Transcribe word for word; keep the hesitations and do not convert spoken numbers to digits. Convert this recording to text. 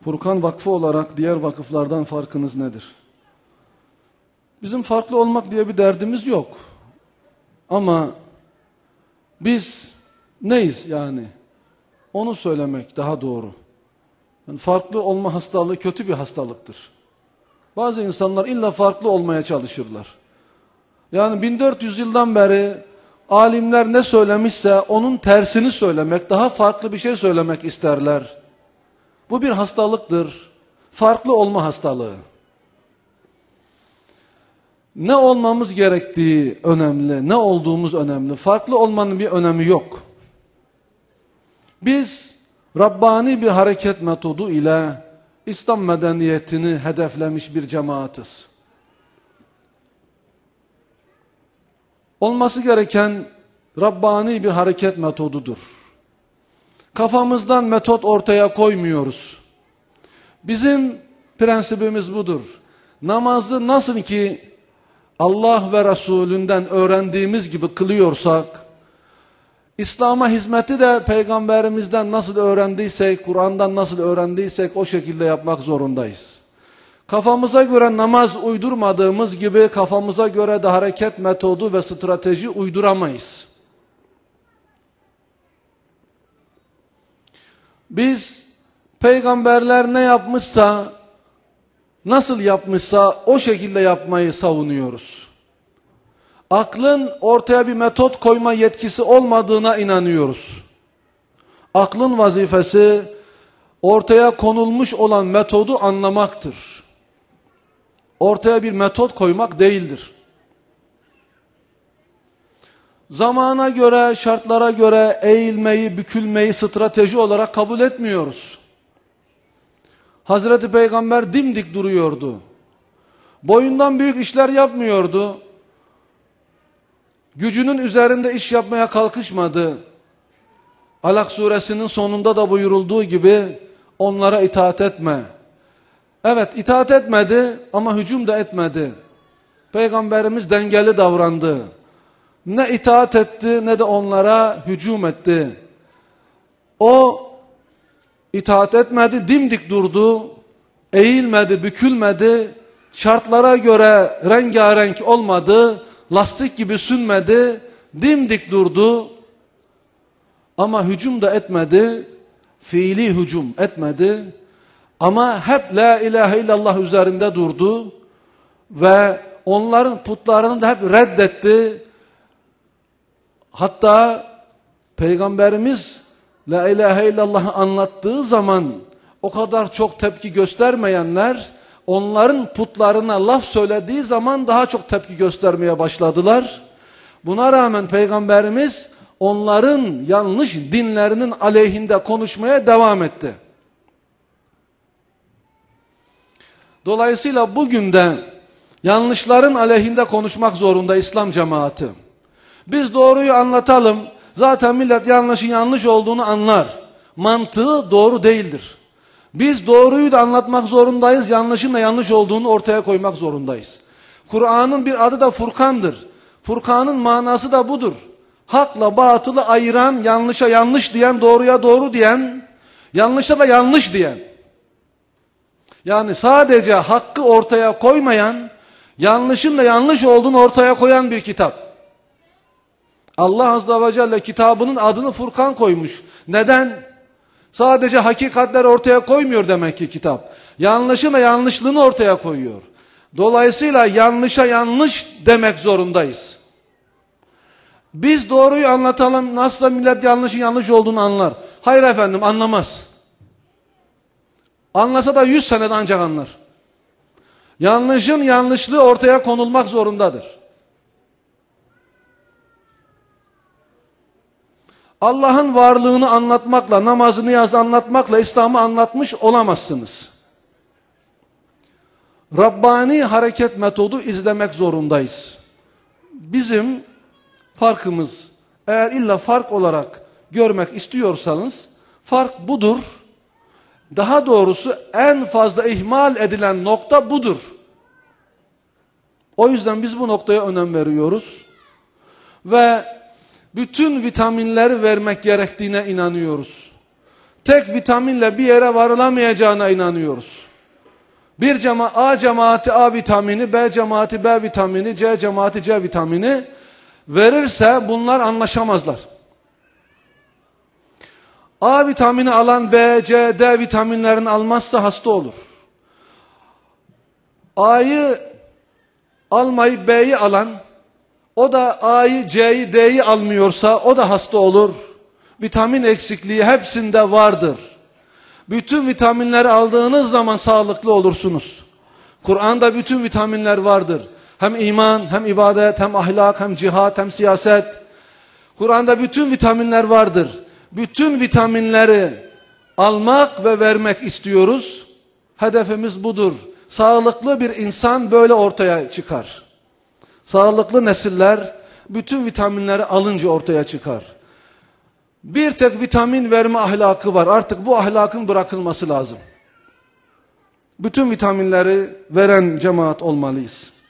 Furkan Vakfı olarak diğer vakıflardan farkınız nedir? Bizim farklı olmak diye bir derdimiz yok. Ama biz neyiz yani? Onu söylemek daha doğru. Yani farklı olma hastalığı kötü bir hastalıktır. Bazı insanlar illa farklı olmaya çalışırlar. Yani bin dört yüz yıldan beri alimler ne söylemişse onun tersini söylemek, daha farklı bir şey söylemek isterler. Bu bir hastalıktır. Farklı olma hastalığı. Ne olmamız gerektiği önemli, ne olduğumuz önemli. Farklı olmanın bir önemi yok. Biz Rabbani bir hareket metodu ile İslam medeniyetini hedeflemiş bir cemaatiz. Olması gereken Rabbani bir hareket metodudur. Kafamızdan metot ortaya koymuyoruz. Bizim prensibimiz budur. Namazı nasıl ki Allah ve Resulünden öğrendiğimiz gibi kılıyorsak, İslam'a hizmeti de Peygamberimizden nasıl öğrendiysek, Kur'an'dan nasıl öğrendiysek o şekilde yapmak zorundayız. Kafamıza göre namaz uydurmadığımız gibi kafamıza göre de hareket metodu ve strateji uyduramayız. Biz peygamberler ne yapmışsa, nasıl yapmışsa o şekilde yapmayı savunuyoruz. Aklın ortaya bir metot koyma yetkisi olmadığına inanıyoruz. Aklın vazifesi ortaya konulmuş olan metodu anlamaktır. Ortaya bir metot koymak değildir. Zamana göre, şartlara göre eğilmeyi, bükülmeyi strateji olarak kabul etmiyoruz. Hazreti Peygamber dimdik duruyordu. Boyundan büyük işler yapmıyordu. Gücünün üzerinde iş yapmaya kalkışmadı. Alak suresinin sonunda da buyurulduğu gibi onlara itaat etme. Evet, itaat etmedi ama hücum da etmedi. Peygamberimiz dengeli davrandı. Ne itaat etti ne de onlara hücum etti. O itaat etmedi, dimdik durdu. Eğilmedi, bükülmedi. Şartlara göre rengarenk olmadı. Lastik gibi sünmedi. Dimdik durdu. Ama hücum da etmedi. Fiili hücum etmedi. Ama hep la ilahe illallah üzerinde durdu. Ve onların putlarını da hep reddetti. Hatta Peygamberimiz la ilahe illallah'ı anlattığı zaman o kadar çok tepki göstermeyenler onların putlarına laf söylediği zaman daha çok tepki göstermeye başladılar. Buna rağmen Peygamberimiz onların yanlış dinlerinin aleyhinde konuşmaya devam etti. Dolayısıyla bugün de yanlışların aleyhinde konuşmak zorunda İslam cemaati. Biz doğruyu anlatalım. Zaten millet yanlışın yanlış olduğunu anlar. Mantığı doğru değildir. Biz doğruyu da anlatmak zorundayız. Yanlışın da yanlış olduğunu ortaya koymak zorundayız. Kur'an'ın bir adı da Furkan'dır. Furkan'ın manası da budur. Hakla batılı ayıran, yanlışa yanlış diyen, doğruya doğru diyen, yanlışa da yanlış diyen. Yani sadece hakkı ortaya koymayan, yanlışın da yanlış olduğunu ortaya koyan bir kitap. Allah Azze ve Celle kitabının adını Furkan koymuş. Neden? Sadece hakikatleri ortaya koymuyor demek ki kitap. Yanlışın ve yanlışlığını ortaya koyuyor. Dolayısıyla yanlışa yanlış demek zorundayız. Biz doğruyu anlatalım, nasıl da millet yanlışın yanlış olduğunu anlar. Hayır efendim, anlamaz. Anlasa da yüz senede ancak anlar. Yanlışın yanlışlığı ortaya konulmak zorundadır. Allah'ın varlığını anlatmakla, namazı niyazı anlatmakla İslam'ı anlatmış olamazsınız. Rabbani hareket metodu izlemek zorundayız. Bizim farkımız, eğer illa fark olarak görmek istiyorsanız, fark budur. Daha doğrusu en fazla ihmal edilen nokta budur. O yüzden biz bu noktaya önem veriyoruz. Ve bütün vitaminleri vermek gerektiğine inanıyoruz. tek vitaminle bir yere varılamayacağına inanıyoruz. Bir cema A cemaati A vitamini, B cemaati B vitamini, C cemaati C vitamini verirse bunlar anlaşamazlar. A vitamini alan B, C, D vitaminlerini almazsa hasta olur. A'yı almayıp B'yi alan, o da A'yı, C'yi, D'yi almıyorsa o da hasta olur. Vitamin eksikliği hepsinde vardır. Bütün vitaminleri aldığınız zaman sağlıklı olursunuz. Kur'an'da bütün vitaminler vardır. Hem iman, hem ibadet, hem ahlak, hem cihat, hem siyaset. Kur'an'da bütün vitaminler vardır. Bütün vitaminleri almak ve vermek istiyoruz. Hedefimiz budur. Sağlıklı bir insan böyle ortaya çıkar. Sağlıklı nesiller bütün vitaminleri alınca ortaya çıkar. Bir tek vitamin verme ahlakı var. Artık bu ahlakın bırakılması lazım. Bütün vitaminleri veren cemaat olmalıyız.